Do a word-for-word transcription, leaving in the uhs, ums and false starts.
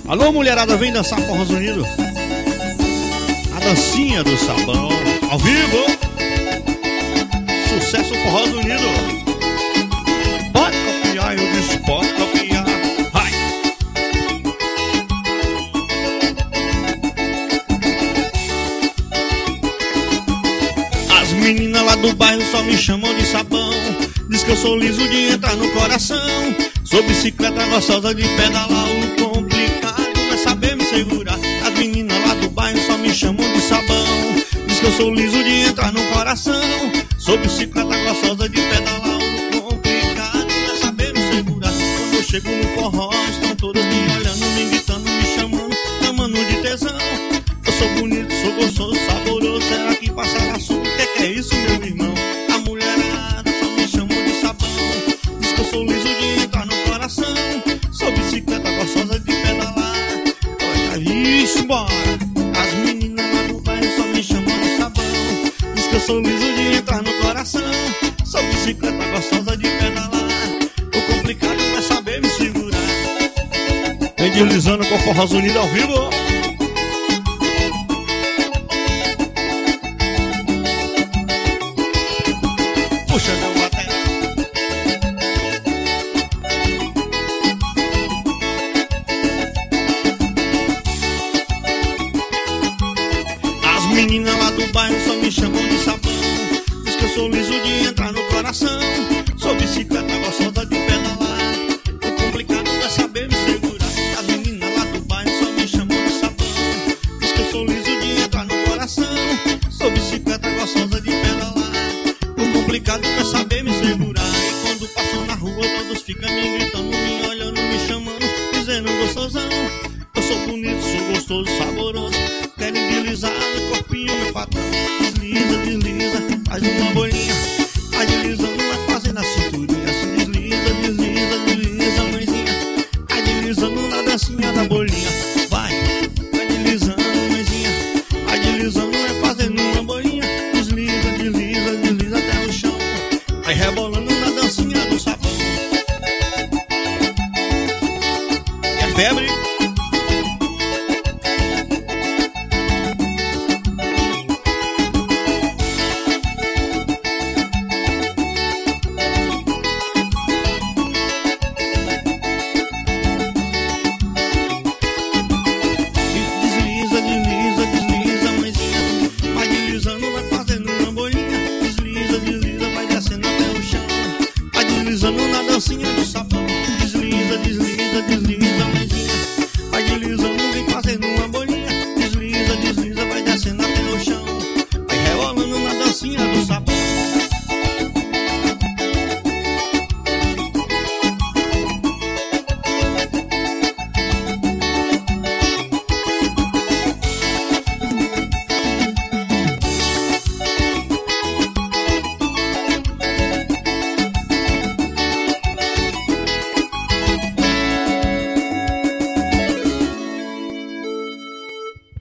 Alô, mulherada, vem dançar Forró Unido. A dancinha do sabão, ao vivo. Sucesso Forró Unido. Pode copiar, eu disse pode copiar. Vai. As meninas lá do bairro só me chamam de sabão. Diz que eu sou liso de entrar no coração. Sou bicicleta gostosa de pedalar. O complicado é saber me segurar. As meninas lá do bairro só me chamam de sabão. Diz que eu sou liso de entrar no coração. Sou bicicleta gostosa de pedalar. O complicado é saber me segurar. Quando eu chego no forró, estão todas me olhando, me gritando, me chamando, chamando de tesão. Eu sou bonito, sou gostoso, saboroso. Será que passará assunto? O que é, que é isso, meu irmão? A mulherada só me chamam de sabão. Diz que eu sou liso de entrar no coração. Sou bicicleta gostosa de pedalar. Olha isso, bora! As meninas lá do bairro só me chamam de sabão. Diz que eu sou liso de entrar no coração. Sou bicicleta gostosa de pedalar. O complicado é saber me segurar. Vem deslizando com Forró Unido ao vivo. Puxa meu bater. As meninas lá do bairro só me chamam de sabão. Diz que eu sou liso de entrar no coração. Sou bicicleta gostosa de pedalar. O complicado é saber me segurar. As meninas lá do bairro só me chamam de sabão. Diz que eu sou liso de entrar no coração. Sou bicicleta gostosa de pedalar. O complicado é saber me segurar. E quando passo na rua todos ficam me gritando, me olhando, me chamando, dizendo gostosão. Eu sou bonito, sou gostoso, saboroso. Querem deslizar no corpinho, meu patrão. Desliza, desliza, faz uma bolinha. Vai deslizando, vai fazendo a cinturinha. Se desliza, desliza, desliza, mãezinha. Vai deslizando na dancinha da bolinha. Vai, vai deslizando, mãezinha. Vai deslizando, vai fazendo uma bolinha. Desliza, desliza, desliza até o chão. Vai rebolando na dancinha do sabão. E a febre? Na dancinha do sabão. Desliza, desliza, desliza, mãezinha. Vai deslizando, vem fazendo uma bolinha. Desliza, desliza, vai descendo até o chão. Vai rebolando na dancinha do sabão.